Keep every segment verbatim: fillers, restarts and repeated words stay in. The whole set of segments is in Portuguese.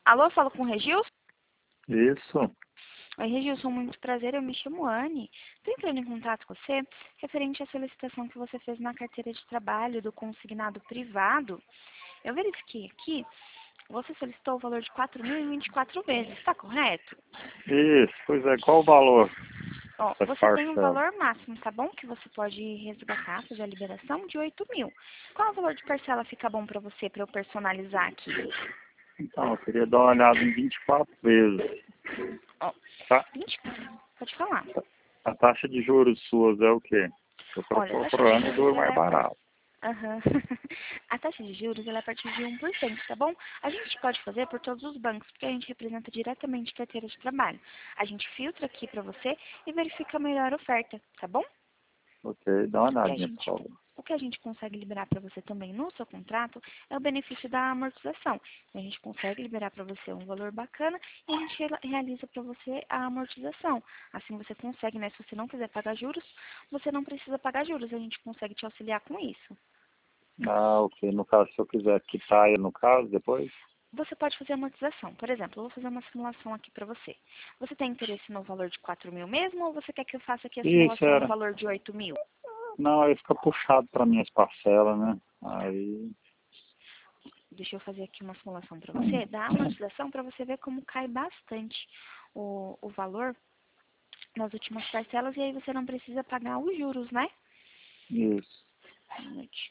Alô, falo com o Regilson? Isso. Oi, Regilson, muito prazer, eu me chamo Anne. Estou entrando em contato com você referente à solicitação que você fez na carteira de trabalho do consignado privado. Eu verifiquei aqui, você solicitou o valor de quatro mil e vinte e quatro vezes, está correto? Isso, pois é, qual o valor Ó, da você tem um parcela? valor máximo, tá bom? Que você pode resgatar, fazer a liberação de oito mil. Qual o valor de parcela fica bom para você, para eu personalizar aqui? Então, eu queria dar uma olhada em vinte e quatro vezes. Ó, Tá? vinte, pode falar. A taxa de juros suas é o quê? Eu estou Olha, a taxa de procurando o juros juro ela mais é a par- barato. Aham. A taxa de juros ela é a partir de um por cento, tá bom? A gente pode fazer por todos os bancos, porque a gente representa diretamente carteira de trabalho. A gente filtra aqui para você e verifica a melhor oferta, tá bom? Ok, dá uma E a olhadinha, por gente, favor. o que a gente consegue liberar para você também no seu contrato é o benefício da amortização. A gente consegue liberar para você um valor bacana e a gente rela- realiza para você a amortização. Assim você consegue, né? Se você não quiser pagar juros, você não precisa pagar juros. A gente consegue te auxiliar com isso. Ah, ok. No caso, se eu quiser quitar ele no caso, depois? Você pode fazer amortização. Por exemplo, eu vou fazer uma simulação aqui para você. Você tem interesse no valor de quatro mil mesmo ou você quer que eu faça aqui a Isso, simulação no era. valor de oito mil? Não, aí fica puxado para minhas parcelas, né? Aí, Deixa eu fazer aqui uma simulação para você. Da amortização para você ver como cai bastante o, o valor nas últimas parcelas e aí você não precisa pagar os juros, né? isso. Um minutinho.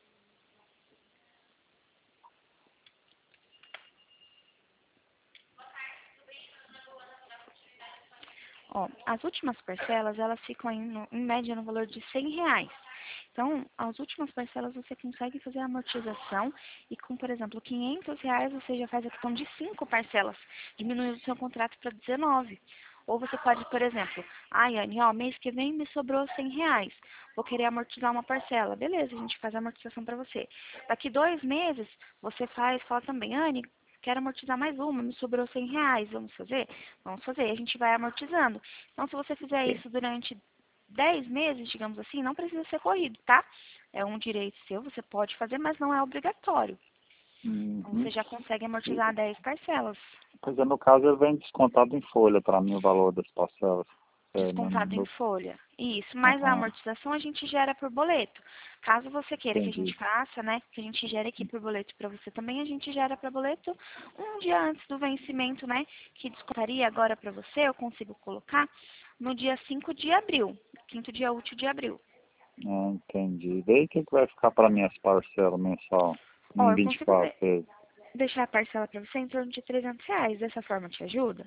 Ó, as últimas parcelas, elas ficam em, no- em média no valor de cem reais. Então, as últimas parcelas você consegue fazer a amortização e com, por exemplo, quinhentos reais você já faz a questão de cinco parcelas, diminuindo o seu contrato para dezenove. Ou você pode, por exemplo, ai, Anne, ó, mês que vem me sobrou cem reais, vou querer amortizar uma parcela. Beleza, a gente faz a amortização para você. Daqui dois meses, você faz, fala também, Anne, quero amortizar mais uma, me sobrou cem reais, vamos fazer? Vamos fazer, a gente vai amortizando. Então, se você fizer isso durante dez meses, digamos assim, não precisa ser corrido, tá? É um direito seu, você pode fazer, mas não é obrigatório. Então, Uhum. você já consegue amortizar dez parcelas. Pois é, no caso, ele vem descontado em folha para mim o valor das parcelas. É, no, Descontado em no, folha. Isso, mas a aham, amortização a gente gera por boleto. Caso você queira que a gente entendi. faça, né, que a gente gere aqui por boleto para você também, a gente gera para boleto um dia antes do vencimento, né, que descontaria agora para você, eu consigo colocar no dia cinco de abril, quinto dia útil de abril. Ah, entendi. Daí o que, que vai ficar para minhas parcelas mensal? Ó, Em eu consigo vinte e quatro de- vezes? deixar a parcela para você em torno de trezentos reais, dessa forma te ajuda?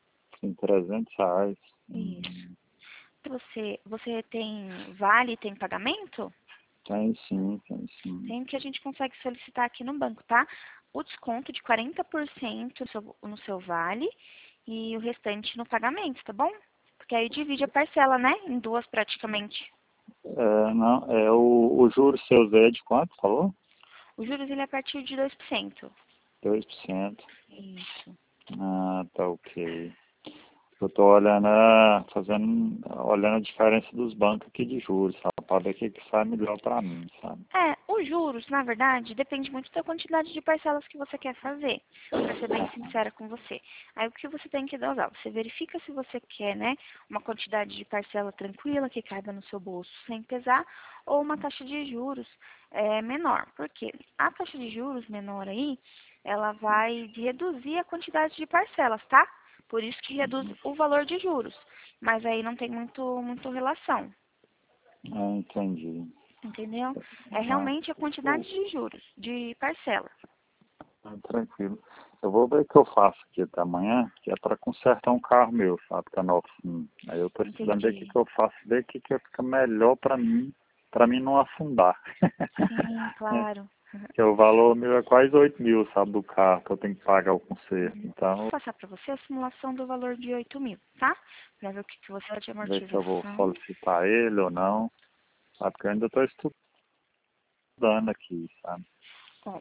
Em trezentos reais. Isso. Hum, Você, você tem vale, tem pagamento? tem sim, tem sim. Tem que a gente consegue solicitar aqui no banco, tá? O desconto de quarenta por cento no seu, no seu vale e o restante no pagamento, tá bom? Porque aí divide a parcela, né? Em duas praticamente. É, não, é o, o juros seus é de quanto, falou? O juros ele é a partir de dois por cento. Dois por cento. Isso. Ah, tá ok. Eu tô olhando, a- fazendo, olhando a diferença dos bancos aqui de juros, sabe? Para ver o que, que sai melhor para mim, sabe? É, os juros, na verdade, depende muito da quantidade de parcelas que você quer fazer, para ser bem sincera com você. Aí o que você tem que dosar? Você verifica se você quer, né, uma quantidade de parcela tranquila que caiba no seu bolso sem pesar, ou uma taxa de juros é, menor. Por quê? A taxa de juros menor aí, ela vai reduzir a quantidade de parcelas, tá? Por isso que reduz o valor de juros. Mas aí não tem muito, muito relação. Ah, entendi. Entendeu? É Ah, realmente a quantidade de juros, de parcela. ah, tranquilo. Eu vou ver o que eu faço aqui até amanhã, que é para consertar um carro meu, sabe? Que é novinho. Aí eu tô estudando ver o que, Entendi. que eu faço, ver o que, que fica melhor para mim, para mim não afundar. Sim, claro. Que o valor meu é quase oito mil, sabe, do carro, que eu tenho que pagar o conserto. Vou Então, passar para você a simulação do valor de oito mil, tá? Para ver o que, que você pode de ver se eu vou amortização. solicitar ele ou não. Sabe, porque eu ainda estou estudando aqui, sabe? Bom,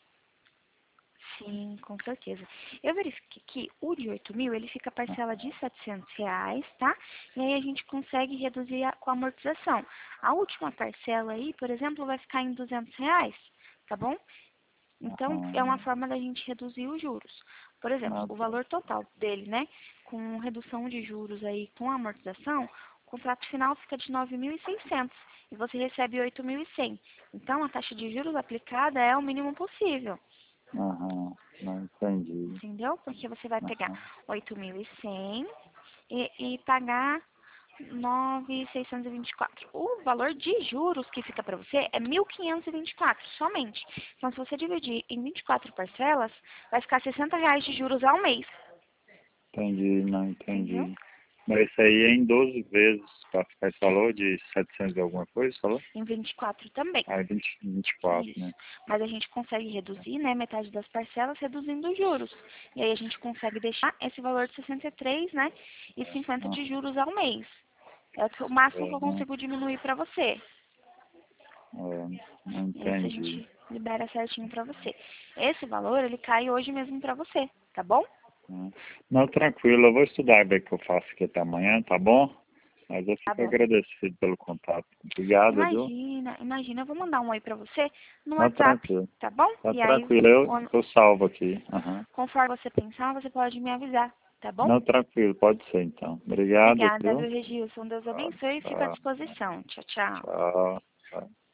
sim, com certeza. Eu verifiquei que o de oito mil, ele fica parcela de setecentos reais, tá? E aí a gente consegue reduzir a, com a amortização. A última parcela aí, por exemplo, vai ficar em duzentos reais, tá bom? Então, é uma Aham, forma da gente reduzir os juros. Por exemplo, Ah, o tá. valor total dele, né, com redução de juros aí, com amortização, o contrato final fica de nove mil e seiscentos e você recebe oito mil e cem. Então, a taxa de juros aplicada é o mínimo possível, Aham, não entendi. entendeu? Porque você vai pegar Aham, oito mil e cem e, e pagar nove mil seiscentos e vinte e quatro. O valor de juros que fica para você é mil quinhentos e vinte e quatro somente. Então, se você dividir em vinte e quatro parcelas, vai ficar sessenta reais de juros ao mês, entendi, não entendeu? entendi. Mas isso aí é em doze vezes para ficar esse valor de setecentos e alguma coisa, falou? Em vinte e quatro também. Ah, é vinte, vinte e quatro, Isso. né? Mas a gente consegue reduzir, né, metade das parcelas reduzindo os juros. E aí a gente consegue deixar esse valor de sessenta e três, né, e cinquenta Ah, de juros ao mês. É o que- o máximo que é, eu não, consigo diminuir para você. é, não Isso a entendi. gente libera certinho pra você. Esse valor, ele cai hoje mesmo pra você, tá bom? Né? Não, tranquilo, eu vou estudar bem o que eu faço aqui até amanhã, tá bom? Mas eu Tá fico bom. agradecido pelo contato. Obrigado, viu? Imagina, imagina, eu vou mandar um oi pra você no Não, WhatsApp, tranquilo. tá bom? Tá E aí, tranquilo, eu, quando- eu salvo aqui. Aham. conforme você pensar, você pode me avisar, tá bom? Não, tranquilo, pode ser então. Obrigado, Obrigada, viu? viu, Regilson? Deus Tchau, abençoe e fico à tchau, disposição. Tchau, tchau. tchau. Tchau.